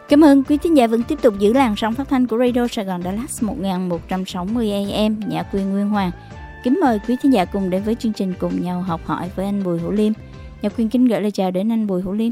Cảm ơn quý thính giả vẫn tiếp tục giữ làn sóng phát thanh của Radio Sài Gòn Dallas 1160 AM, Nhã Quyên Nguyên Hoàng. Kính mời quý thính giả cùng đến với chương trình Cùng Nhau Học Hỏi với anh Bùi Hữu Liêm. Nhã Quyên kính gửi lời chào đến anh Bùi Hữu Liêm.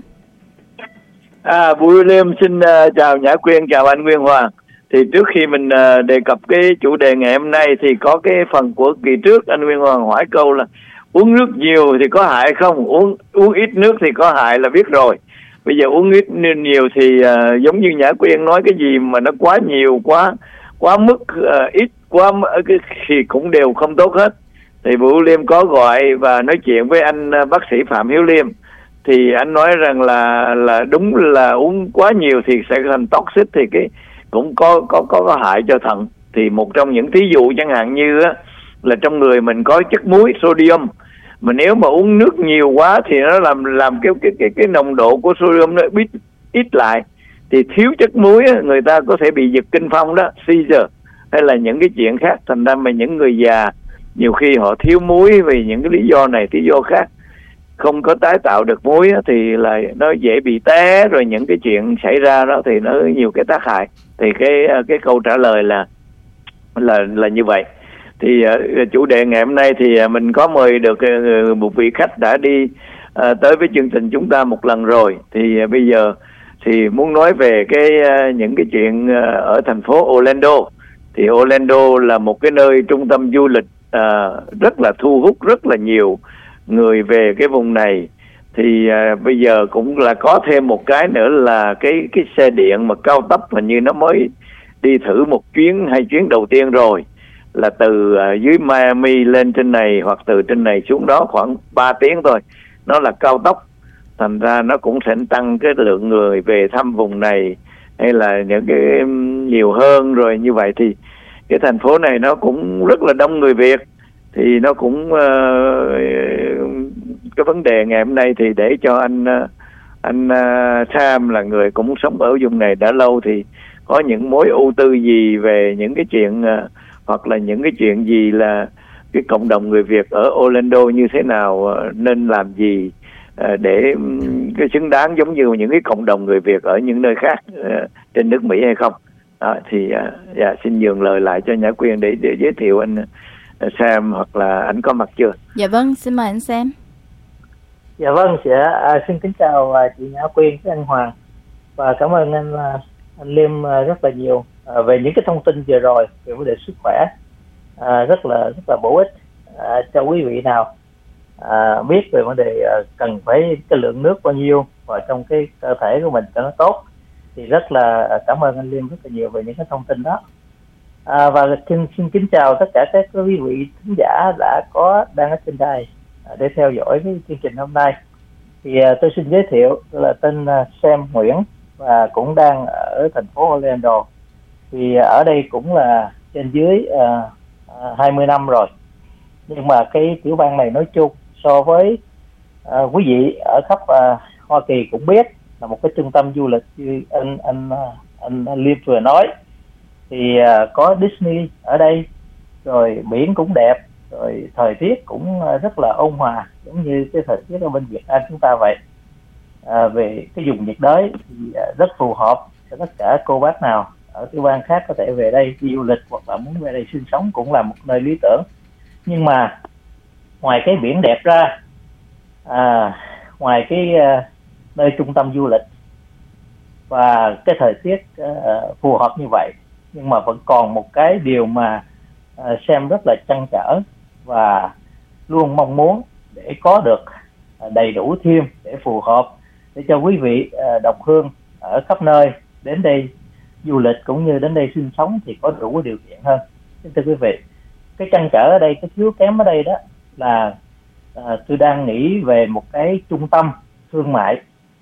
Bùi Hữu Liêm xin chào Nhã Quyên, chào anh Nguyên Hoàng. Thì trước khi mình đề cập cái chủ đề ngày hôm nay thì có cái phần của kỳ trước anh Nguyên Hoàng hỏi câu là uống nước nhiều thì có hại không, uống ít nước thì có hại là biết rồi. Bây giờ uống ít nên nhiều thì giống như Nhã Quyên nói, cái gì mà nó quá nhiều, quá mức, ít quá thì cũng đều không tốt hết. Thì Bùi Hữu Liêm có gọi và nói chuyện với anh bác sĩ Phạm Hiếu Liêm, thì anh nói rằng là đúng là uống quá nhiều thì sẽ thành toxic, thì cái cũng có hại cho thận. Thì một trong những thí dụ chẳng hạn như á, là trong người mình có chất muối sodium, mà nếu mà uống nước nhiều quá thì nó làm cái nồng độ của sodium nó ít lại, thì thiếu chất muối á, người ta có thể bị giật kinh phong đó, seizure hay là những cái chuyện khác. Thành ra mà những người già nhiều khi họ thiếu muối vì những cái lý do này lý do khác, không có tái tạo được muối á, thì là nó dễ bị té, rồi những cái chuyện xảy ra đó thì nó nhiều cái tác hại. Thì cái câu trả lời là như vậy. Thì chủ đề ngày hôm nay thì mình có mời được một vị khách đã đi tới với chương trình chúng ta một lần rồi. Thì bây giờ thì muốn nói về những cái chuyện ở thành phố Orlando. Thì Orlando là một cái nơi trung tâm du lịch rất là thu hút rất là nhiều người về cái vùng này. Thì bây giờ cũng là có thêm một cái nữa là cái xe điện mà cao tốc, hình như nó mới đi thử một chuyến hay chuyến đầu tiên rồi, là từ dưới Miami lên trên này, hoặc từ trên này xuống đó khoảng 3 tiếng thôi. Nó là cao tốc, thành ra nó cũng sẽ tăng cái lượng người về thăm vùng này, hay là những cái nhiều hơn. Rồi như vậy thì cái thành phố này nó cũng rất là đông người Việt. Thì nó cũng cái vấn đề ngày hôm nay thì để cho anh Sam là người cũng sống ở vùng này đã lâu, thì có những mối ưu tư gì về những cái chuyện hoặc là những cái chuyện gì là cái cộng đồng người Việt ở Orlando như thế nào, nên làm gì để cái xứng đáng giống như những cái cộng đồng người Việt ở những nơi khác trên nước Mỹ hay không. Thì xin nhường lời lại cho Nhã Quyên để giới thiệu anh Sam, hoặc là anh có mặt chưa? Dạ vâng, xin mời anh Sam. Dạ vâng, xin kính chào chị Nhã Quyên với anh Hoàng, và cảm ơn anh Liêm rất là nhiều về những cái thông tin vừa rồi về vấn đề sức khỏe, rất là bổ ích cho quý vị nào biết về vấn đề cần phải cái lượng nước bao nhiêu vào trong cái cơ thể của mình cho nó tốt. Thì rất là cảm ơn anh Liêm rất là nhiều về những cái thông tin đó. Và xin kính chào tất cả các quý vị khán giả đang ở trên đài để theo dõi cái chương trình hôm nay. Thì tôi xin giới thiệu, tôi là tên Sam Nguyễn và cũng đang ở thành phố Orlando. Thì ở đây cũng là trên dưới 20 năm rồi. Nhưng mà cái tiểu bang này nói chung so với quý vị ở khắp Hoa Kỳ cũng biết là một cái trung tâm du lịch như anh Liêm vừa nói. Thì có Disney ở đây, rồi biển cũng đẹp, rồi thời tiết cũng rất là ôn hòa, giống như cái thời tiết ở bên Việt Nam chúng ta vậy. Về cái vùng nhiệt đới thì rất phù hợp cho tất cả cô bác nào ở tiểu bang khác có thể về đây đi du lịch, hoặc là muốn về đây sinh sống cũng là một nơi lý tưởng. Nhưng mà ngoài cái biển đẹp ra, ngoài cái nơi trung tâm du lịch và cái thời tiết phù hợp như vậy, nhưng mà vẫn còn một cái điều mà Sam rất là trăn trở và luôn mong muốn để có được đầy đủ thêm để phù hợp, để cho quý vị đồng hương ở khắp nơi đến đây du lịch cũng như đến đây sinh sống thì có đủ điều kiện hơn. Thưa quý vị, cái trăn trở ở đây, cái thiếu kém ở đây đó là tôi đang nghĩ về một cái trung tâm thương mại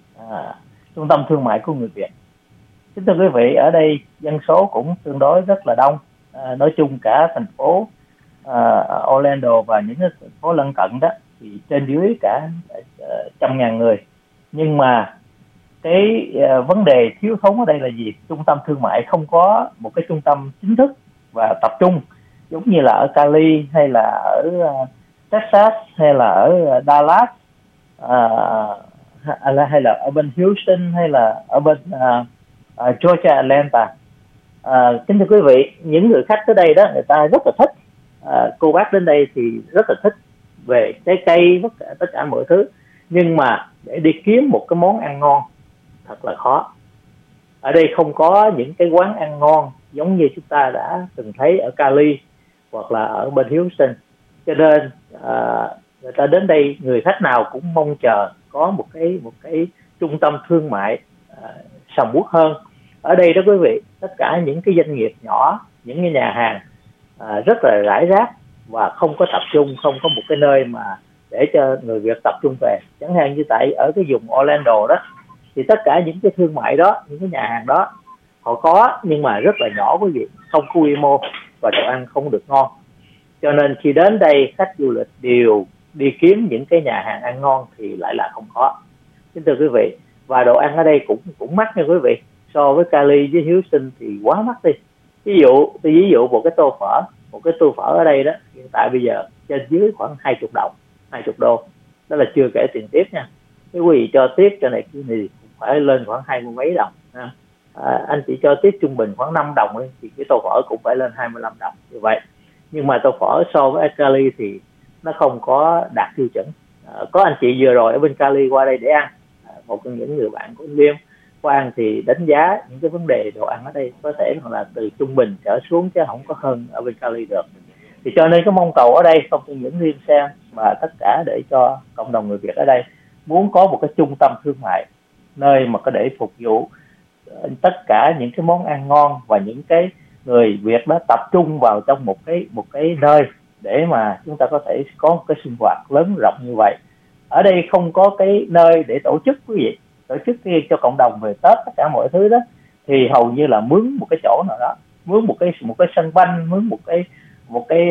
của người Việt. Kính thưa quý vị, ở đây dân số cũng tương đối rất là đông. Nói chung cả thành phố Orlando và những thành phố lân cận đó thì trên dưới cả 100.000 người. Nhưng mà cái vấn đề thiếu thốn ở đây là gì? Trung tâm thương mại không có một cái trung tâm chính thức và tập trung giống như là ở Cali hay là ở Texas hay là ở Dallas, hay là ở bên Houston hay là ở bên Georgia Atlanta. Kính thưa quý vị, những người khách tới đây đó, người ta rất là thích. Cô bác đến đây thì rất là thích về trái cây, tất cả mọi thứ. Nhưng mà để đi kiếm một cái món ăn ngon thật là khó. Ở đây không có những cái quán ăn ngon giống như chúng ta đã từng thấy ở Cali hoặc là ở bên Houston. Cho nên người ta đến đây, người khách nào cũng mong chờ có một cái trung tâm thương mại sầm uất hơn. Ở đây đó quý vị, tất cả những cái doanh nghiệp nhỏ, những cái nhà hàng rất là rải rác và không có tập trung, không có một cái nơi mà để cho người Việt tập trung về. Chẳng hạn như tại ở cái vùng Orlando đó, thì tất cả những cái thương mại đó, những cái nhà hàng đó họ có, nhưng mà rất là nhỏ quý vị, không có quy mô và đồ ăn không được ngon. Cho nên khi đến đây, khách du lịch đều đi kiếm những cái nhà hàng ăn ngon thì lại là không có. Kính thưa quý vị, và đồ ăn ở đây cũng mắc nha quý vị. So với Cali với Houston thì quá mắc đi. Ví dụ một cái tô phở ở đây đó, hiện tại bây giờ trên dưới khoảng 20 đô. Đó là chưa kể tiền tiếp nha. Nếu quý vị cho tiếp cho này kia thì phải lên khoảng 20 mấy đồng. Anh chỉ cho tiếp trung bình khoảng 5 đồng thì cái tô phở cũng phải lên 25 đồng như vậy. Nhưng mà tô phở so với Cali thì nó không có đạt tiêu chuẩn. Có anh chị vừa rồi ở bên Cali qua đây để ăn, một trong những người bạn của anh Liêm qua ăn thì đánh giá những cái vấn đề đồ ăn ở đây có thể là từ trung bình trở xuống chứ không có hơn ở bên Cali được. Thì cho nên cái mong cầu ở đây không chỉ những Liêm xem mà tất cả để cho cộng đồng người Việt ở đây muốn có một cái trung tâm thương mại, nơi mà có để phục vụ tất cả những cái món ăn ngon và những cái người Việt đó tập trung vào trong một cái nơi để mà chúng ta có thể có một cái sinh hoạt lớn rộng như vậy. Ở đây không có cái nơi để tổ chức quý vị, tổ chức cho cộng đồng về Tết tất cả mọi thứ đó, thì hầu như là mướn một cái chỗ nào đó, mướn một cái sân banh, mướn một cái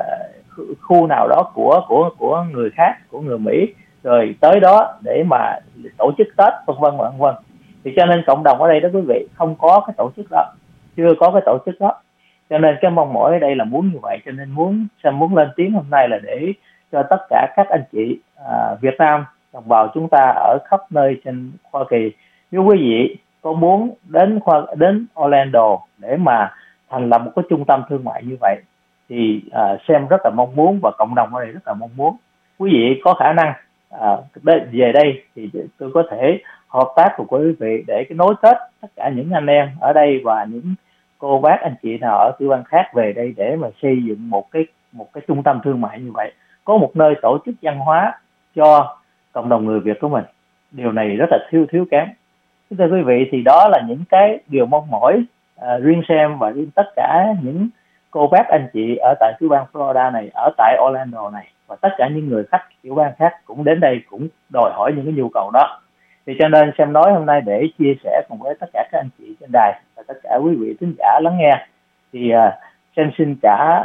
khu nào đó của người khác, của người Mỹ, rồi tới đó để mà tổ chức Tết vân vân. Thì cho nên cộng đồng ở đây đó quý vị không có cái tổ chức đó, chưa có cái tổ chức đó. Cho nên cái mong mỏi ở đây là muốn như vậy, cho nên muốn lên tiếng hôm nay là để cho tất cả các anh chị Việt Nam đồng bào chúng ta ở khắp nơi trên Hoa Kỳ, nếu quý vị có muốn đến Orlando để mà thành lập một cái trung tâm thương mại như vậy thì xem rất là mong muốn và cộng đồng ở đây rất là mong muốn. Quý vị có khả năng về đây thì tôi có thể hợp tác cùng quý vị để cái nối kết tất cả những anh em ở đây và những cô bác anh chị nào ở tiểu bang khác về đây để mà xây dựng một cái trung tâm thương mại như vậy, có một nơi tổ chức văn hóa cho cộng đồng người Việt của mình. Điều này rất là thiếu kém. Thưa quý vị, thì đó là những cái điều mong mỏi riêng Sam và riêng tất cả những cô bác anh chị ở tại tiểu bang Florida này, ở tại Orlando này, và tất cả những người khách tiểu bang khác cũng đến đây cũng đòi hỏi những cái nhu cầu đó. Thì cho nên Sam nói hôm nay để chia sẻ cùng với tất cả các anh chị trên đài và tất cả quý vị thính giả lắng nghe, thì Sam xin trả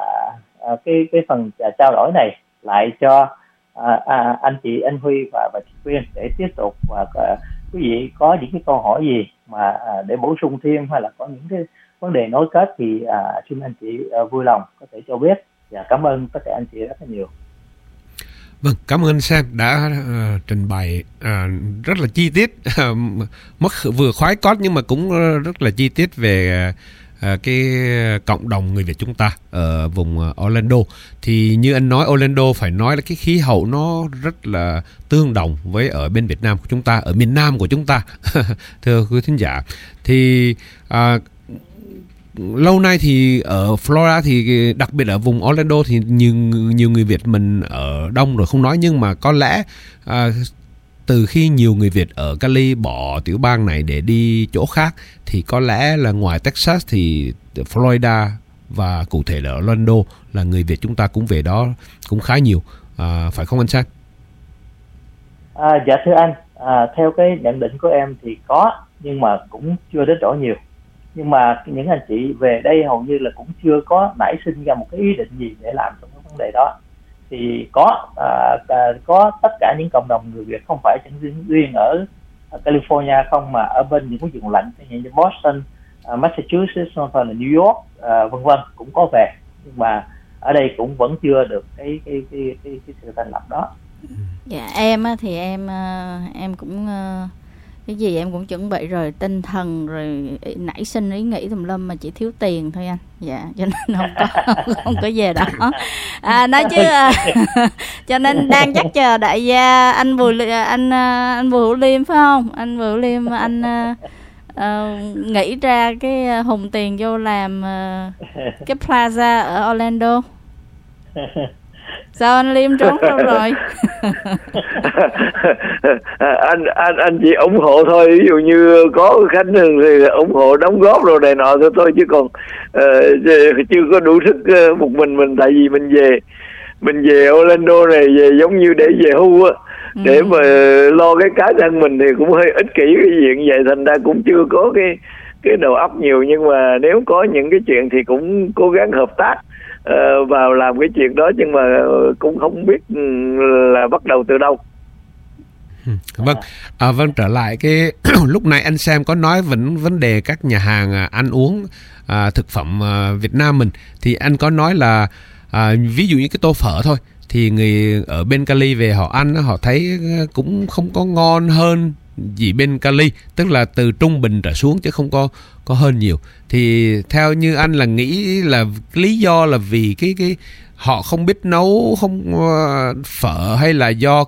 cái phần trao đổi này lại cho anh chị Anh Huy và chị Quyên để tiếp tục, và quý vị có những cái câu hỏi gì mà để bổ sung thêm hay là có những cái vấn đề nối kết thì xin anh chị vui lòng có thể cho biết. Và cảm ơn tất cả anh chị rất là nhiều. Vâng, cảm ơn Sam đã trình bày rất là chi tiết, vừa khoái cót nhưng mà cũng rất là chi tiết về cái cộng đồng người Việt chúng ta ở vùng Orlando. Thì như anh nói, Orlando phải nói là cái khí hậu nó rất là tương đồng với ở bên Việt Nam của chúng ta, ở miền Nam của chúng ta. Thưa quý thính giả, thì lâu nay thì ở Florida thì đặc biệt ở vùng Orlando thì nhiều người Việt mình ở đông rồi không nói, nhưng mà có lẽ từ khi nhiều người Việt ở Cali bỏ tiểu bang này để đi chỗ khác thì có lẽ là ngoài Texas thì Florida và cụ thể là Orlando là người Việt chúng ta cũng về đó cũng khá nhiều, phải không anh Sam? Dạ thưa anh, theo cái nhận định của em thì có, nhưng mà cũng chưa đến chỗ nhiều. Nhưng mà những anh chị về đây hầu như là cũng chưa có nảy sinh ra một cái ý định gì để làm trong cái vấn đề đó. Thì có tất cả những cộng đồng người Việt, không phải chỉ riêng ở California không, mà ở bên những cái vùng lạnh như Boston, Massachusetts hoặc là New York vân vân cũng có về, nhưng mà ở đây cũng vẫn chưa được cái sự thành lập đó. Dạ em thì em cũng Cái gì em cũng chuẩn bị rồi, tinh thần rồi nảy sinh ý nghĩ tùm lum, mà chỉ thiếu tiền thôi anh. Dạ, cho nên không có về đó. Nói chứ cho nên đang chắc chờ đại gia anh Bùi Hữu Liêm phải không? Anh Bùi Hữu Liêm anh nghĩ ra cái hùng tiền vô làm cái plaza ở Orlando. Sao anh Liêm trốn đâu rồi? anh chỉ ủng hộ thôi, ví dụ như có Khánh Hưng thì ủng hộ đóng góp rồi này nọ thôi, chứ còn chưa có đủ sức một mình, tại vì mình về Orlando này về giống như để về hưu á, để mà lo cái cá nhân mình thì cũng hơi ích kỷ cái chuyện vậy, thành ra cũng chưa có cái đầu óc nhiều, nhưng mà nếu có những cái chuyện thì cũng cố gắng hợp tác vào làm cái chuyện đó, nhưng mà cũng không biết là bắt đầu từ đâu. Vâng, vâng, trở lại cái lúc này anh Sam có nói vấn đề các nhà hàng ăn uống thực phẩm Việt Nam mình, thì anh có nói là ví dụ như cái tô phở thôi thì người ở bên Cali về họ ăn họ thấy cũng không có ngon hơn gì bên Cali, tức là từ trung bình trở xuống chứ không có hơn nhiều. Thì theo như anh là nghĩ là lý do là vì cái họ không biết nấu không phở, hay là do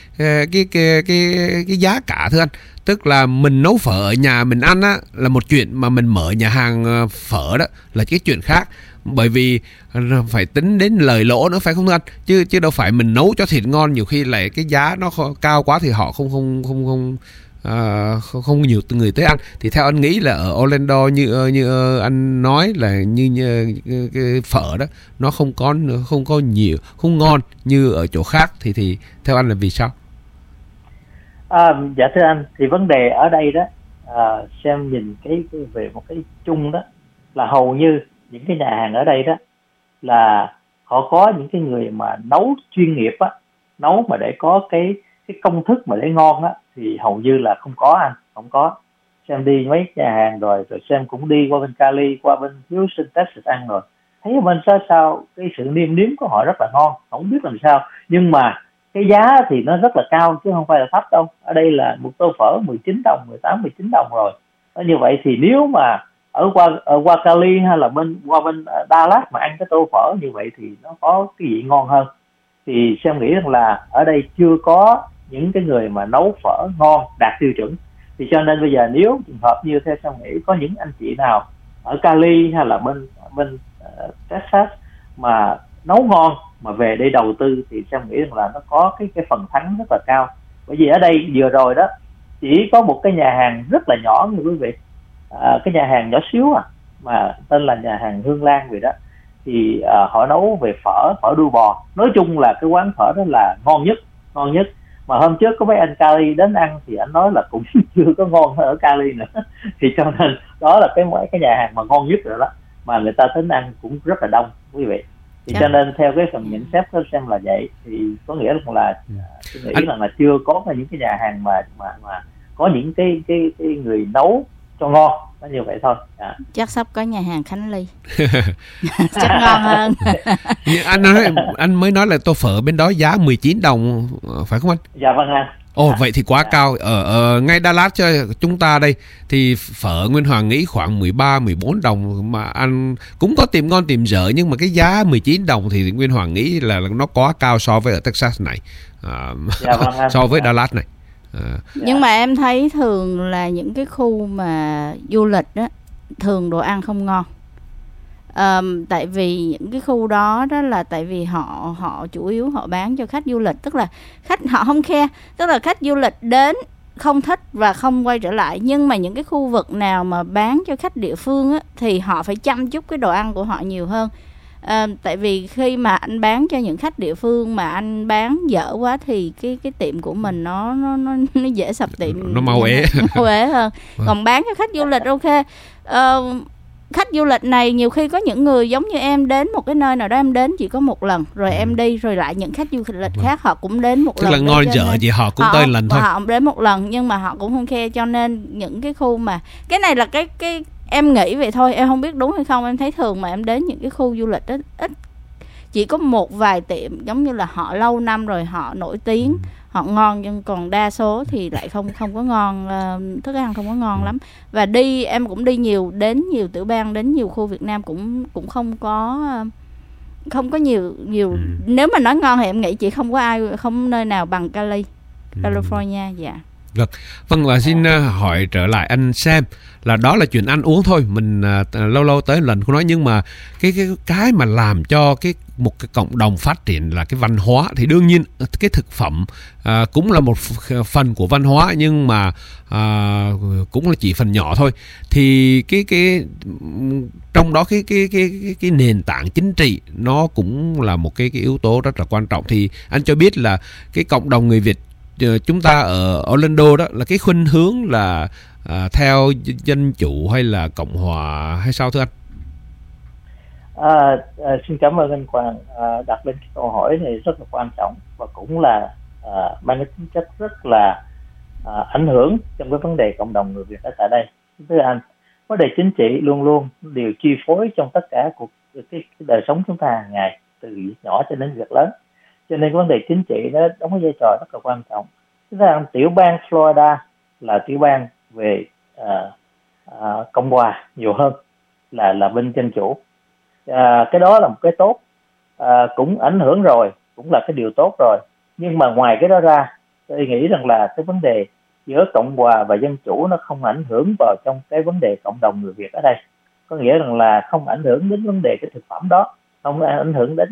cái giá cả thưa anh? Tức là mình nấu phở ở nhà mình ăn á là một chuyện, mà mình mở nhà hàng phở đó là cái chuyện khác, bởi vì phải tính đến lời lỗ nữa phải không thưa anh? Chứ đâu phải mình nấu cho thịt ngon, nhiều khi lại cái giá nó cao quá thì họ không nhiều người tới ăn. Thì theo anh nghĩ là ở Orlando như anh nói là như cái phở đó nó không có nhiều, không ngon như ở chỗ khác, thì theo anh là vì sao? Dạ thưa anh, thì vấn đề ở đây đó, xem nhìn cái về một cái chung đó là hầu như những cái nhà hàng ở đây đó là họ có những cái người mà nấu chuyên nghiệp á, nấu mà để có cái công thức mà để ngon á, thì hầu như là không có. Xem đi mấy nhà hàng rồi xem cũng đi qua bên Cali, qua bên Houston, Texas ăn rồi, thấy ở bên sao cái sự nêm nếm của họ rất là ngon, không biết làm sao, nhưng mà cái giá thì nó rất là cao chứ không phải là thấp đâu. Ở đây là một tô phở 19 đồng, 18, 19 đồng rồi. Như vậy thì nếu mà ở qua Cali hay là qua bên Dallas mà ăn cái tô phở như vậy thì nó có cái vị ngon hơn. Thì Sam nghĩ rằng là ở đây chưa có những cái người mà nấu phở ngon đạt tiêu chuẩn. Thì cho nên bây giờ nếu trường hợp như theo Sam nghĩ có những anh chị nào ở Cali hay là bên Texas mà nấu ngon mà về đây đầu tư, thì Sam nghĩ rằng là nó có cái phần thắng rất là cao. Bởi vì ở đây vừa rồi đó chỉ có một cái nhà hàng rất là nhỏ như quý vị, cái nhà hàng nhỏ xíu mà tên là nhà hàng Hương Lan vậy đó, thì họ nấu về phở đuôi bò. Nói chung là cái quán phở đó là ngon nhất. Mà hôm trước có mấy anh Cali đến ăn thì anh nói là cũng chưa có ngon hơn ở Cali nữa. Thì cho nên đó là cái nhà hàng mà ngon nhất rồi đó, mà người ta đến ăn cũng rất là đông quý vị. Thì cho nên theo cái phần nhận xét của xem là vậy, thì có nghĩa là tôi nghĩ là chưa có những cái nhà hàng mà có những cái người nấu cho ngon, nó như vậy thôi. Chắc sắp có nhà hàng Khánh Ly chắc ngon hơn. anh mới nói là tô phở bên đó giá 19 đồng phải không anh? Dạ vâng anh. Vậy thì quá cao. Ở ngay Dallas cho chúng ta đây thì phở Nguyên Hoàng nghĩ khoảng 13, 14 đồng, mà ăn cũng có tiệm ngon tiệm dở, nhưng mà cái giá 19 đồng thì Nguyên Hoàng nghĩ là nó quá cao so với ở Texas này, so với Dallas này. Nhưng mà em thấy thường là những cái khu mà du lịch đó thường đồ ăn không ngon. Tại vì những cái khu đó là tại vì họ chủ yếu họ bán cho khách du lịch, tức là khách họ không khe, tức là khách du lịch đến không thích và không quay trở lại. Nhưng mà những cái khu vực nào mà bán cho khách địa phương á, thì họ phải chăm chút cái đồ ăn của họ nhiều hơn. Tại vì khi mà anh bán cho những khách địa phương mà anh bán dở quá thì cái tiệm của mình nó dễ sập tiệm, nó mau ế hơn. Còn bán cho khách du lịch ok. Khách du lịch này nhiều khi có những người giống như em đến một cái nơi nào đó, em đến chỉ có một lần rồi em đi, rồi lại những khách du lịch khác họ cũng đến một lần. Tức là ngon dở gì họ cũng tới lần thôi. Họ đến một lần nhưng mà họ cũng không khe, cho nên những cái khu mà cái này là cái em nghĩ vậy thôi, em không biết đúng hay không. Em thấy thường mà em đến những cái khu du lịch đó, ít chỉ có một vài tiệm giống như là họ lâu năm rồi, họ nổi tiếng, họ ngon, nhưng còn đa số thì lại không có ngon, thức ăn không có ngon lắm. Và em cũng đi đến nhiều tiểu bang, đến nhiều khu Việt Nam cũng không có nhiều. Nếu mà nói ngon thì em nghĩ chỉ không nơi nào bằng California. Dạ. Vâng, và xin hỏi trở lại anh Sam, là đó là chuyện ăn uống thôi, mình lâu lâu tới lần không nói, nhưng mà cái mà làm cho một cái cộng đồng phát triển là cái văn hóa, thì đương nhiên cái thực phẩm cũng là một phần của văn hóa, nhưng mà cũng là chỉ phần nhỏ thôi. Thì cái trong đó cái nền tảng chính trị nó cũng là một cái yếu tố rất là quan trọng. Thì anh cho biết là cái cộng đồng người Việt chúng ta ở Orlando đó là cái khuynh hướng là theo dân chủ hay là cộng hòa hay sao thưa anh? Xin cảm ơn anh Quang đặt lên cái câu hỏi này rất là quan trọng, và cũng là mang cái tính chất rất là ảnh hưởng trong cái vấn đề cộng đồng người Việt ở tại đây. Thưa anh, vấn đề chính trị luôn luôn đều chi phối trong tất cả cái đời sống chúng ta hàng ngày, từ việc nhỏ cho đến việc lớn. Cho nên vấn đề chính trị nó đóng vai trò rất là quan trọng. Chúng ta tiểu bang Florida là tiểu bang về cộng hòa nhiều hơn là bên dân chủ. Cái đó là một cái tốt, cũng ảnh hưởng rồi, cũng là cái điều tốt rồi. Nhưng mà ngoài cái đó ra, tôi nghĩ rằng là cái vấn đề giữa cộng hòa và dân chủ nó không ảnh hưởng vào trong cái vấn đề cộng đồng người Việt ở đây. Có nghĩa rằng là không ảnh hưởng đến vấn đề cái thực phẩm đó, không ảnh hưởng đến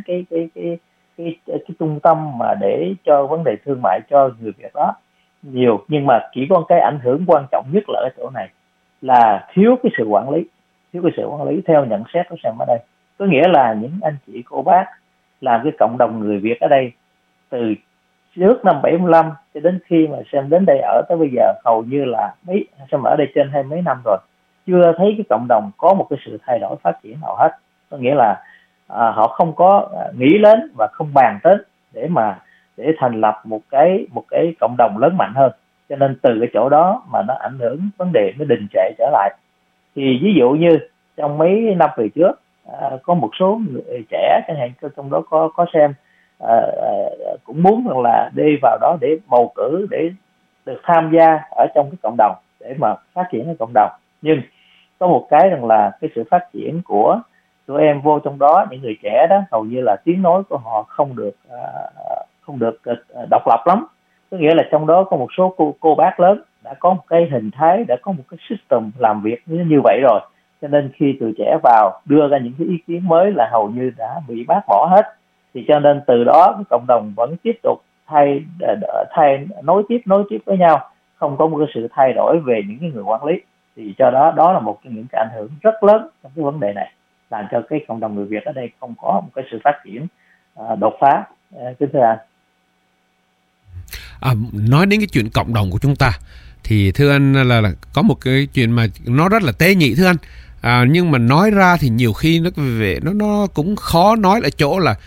cái trung tâm mà để cho vấn đề thương mại cho người Việt đó nhiều. Nhưng mà chỉ có cái ảnh hưởng quan trọng nhất là ở chỗ này là thiếu cái sự quản lý theo nhận xét của Sam ở đây. Có nghĩa là những anh chị cô bác làm cái cộng đồng người Việt ở đây từ trước năm 75 cho đến khi mà Sam đến đây ở tới bây giờ, hầu như là Sam ở đây trên 20 năm rồi, chưa thấy cái cộng đồng có một cái sự thay đổi phát triển nào hết. Có nghĩa là họ không có nghĩ đến và không bàn tới để thành lập một cái cộng đồng lớn mạnh hơn. Cho nên từ cái chỗ đó mà nó ảnh hưởng vấn đề nó đình trệ trở lại. Thì ví dụ như trong mấy năm về trước có một số người trẻ, chẳng hạn trong đó có Sam cũng muốn rằng là đi vào đó để bầu cử, để được tham gia ở trong cái cộng đồng để mà phát triển cái cộng đồng. Nhưng có một cái rằng là cái sự phát triển của tụi em vô trong đó, những người trẻ đó, hầu như là tiếng nói của họ không được độc lập lắm. Có nghĩa là trong đó có một số cô bác lớn đã có một cái hình thái, đã có một cái system làm việc như vậy rồi. Cho nên khi tụi trẻ vào đưa ra những cái ý kiến mới là hầu như đã bị bác bỏ hết. Thì cho nên từ đó cái cộng đồng vẫn tiếp tục nối tiếp với nhau, không có một cái sự thay đổi về những cái người quản lý. Thì cho đó là một trong những cái ảnh hưởng rất lớn trong cái vấn đề này, làm cho cái cộng đồng người Việt ở đây không có một cái sự phát triển đột phá. Kính thưa anh. Nói đến cái chuyện cộng đồng của chúng ta thì thưa anh là có một cái chuyện mà nó rất là tế nhị thưa anh. Nhưng mà nói ra thì nhiều khi nó cũng khó nói ở chỗ là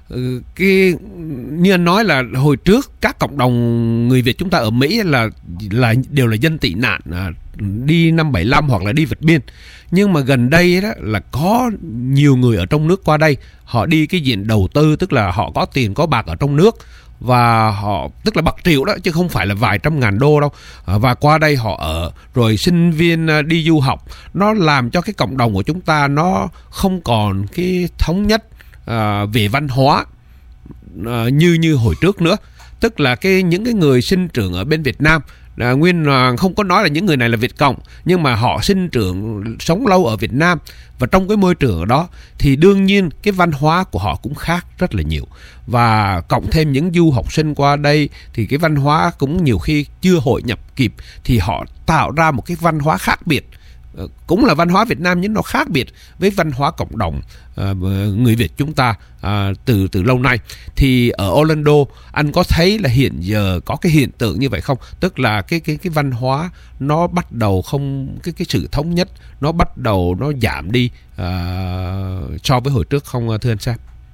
như anh nói là hồi trước các cộng đồng người Việt chúng ta ở Mỹ là đều là dân tị nạn, đi năm 75 hoặc là đi vượt biên. Nhưng mà gần đây đó là có nhiều người ở trong nước qua đây, họ đi cái diện đầu tư, tức là họ có tiền có bạc ở trong nước, và họ tức là bạc triệu đó chứ không phải là vài trăm ngàn đô đâu, và qua đây họ ở, rồi sinh viên đi du học. Nó làm cho cái cộng đồng của chúng ta nó không còn cái thống nhất về văn hóa như hồi trước nữa. Tức là những cái người sinh trưởng ở bên Việt Nam, nguyên không có nói là những người này là Việt Cộng, nhưng mà họ sinh trưởng sống lâu ở Việt Nam, và trong cái môi trường ở đó thì đương nhiên cái văn hóa của họ cũng khác rất là nhiều. Và cộng thêm những du học sinh qua đây thì cái văn hóa cũng nhiều khi chưa hội nhập kịp, thì họ tạo ra một cái văn hóa khác biệt, cũng là văn hóa Việt Nam nhưng nó khác biệt với văn hóa cộng đồng người Việt chúng ta từ lâu nay. Thì ở Orlando anh có thấy là hiện giờ có cái hiện tượng như vậy không? Tức là cái văn hóa nó bắt đầu không, cái sự thống nhất nó bắt đầu nó giảm đi so với hồi trước không thưa anh Sam?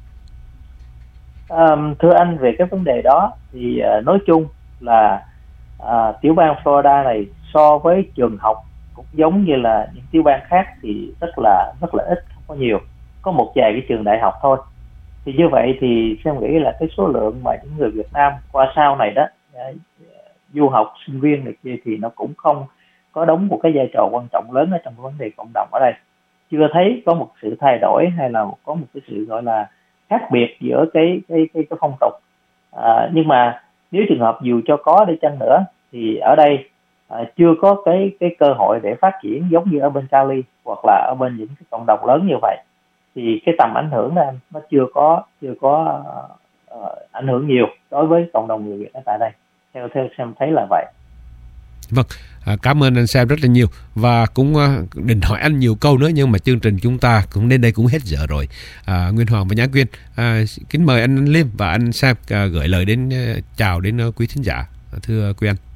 Thưa anh, về cái vấn đề đó thì nói chung là tiểu bang Florida này so với trường học cũng giống như là những tiểu bang khác thì rất là ít, không có nhiều, có một vài cái trường đại học thôi. Thì như vậy thì Sam nghĩ là cái số lượng mà những người Việt Nam qua sau này đó du học sinh viên này kia thì nó cũng không có đóng một cái vai trò quan trọng lớn ở trong vấn đề cộng đồng ở đây. Chưa thấy có một sự thay đổi hay là có một cái sự gọi là khác biệt giữa cái phong tục. Nhưng mà nếu trường hợp dù cho có đi chăng nữa thì ở đây chưa có cái cơ hội để phát triển giống như ở bên Cali hoặc là ở bên những cái cộng đồng lớn như vậy, thì cái tầm ảnh hưởng này nó chưa có ảnh hưởng nhiều đối với cộng đồng người Việt ở tại đây. Theo Sam thấy là vậy. Vâng, cảm ơn anh Sam rất là nhiều, và cũng định hỏi anh nhiều câu nữa nhưng mà chương trình chúng ta cũng đến đây cũng hết giờ rồi. Nguyên Hoàng và Nhã Quyên, kính mời anh Liêm và anh Sam gửi lời đến chào đến quý thính giả. Thưa quý anh.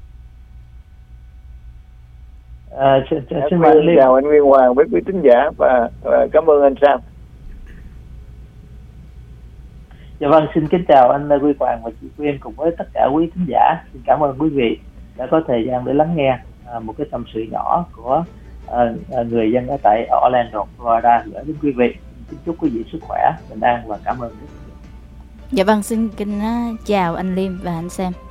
Xin mời anh Liêm. Chào anh Nguyên Hoàng với quý thính giả và cảm ơn anh Sam. Dạ vâng, xin kính chào anh Huy Hoàng và chị Quyên cùng với tất cả quý thính giả. Xin cảm ơn quý vị đã có thời gian để lắng nghe một cái tâm sự nhỏ của người dân ở tại Orlando, Florida gửi đến quý vị. Xin chúc quý vị sức khỏe, bình an và cảm ơn rất nhiều. Dạ vâng, xin kính chào anh Liêm và anh Sam.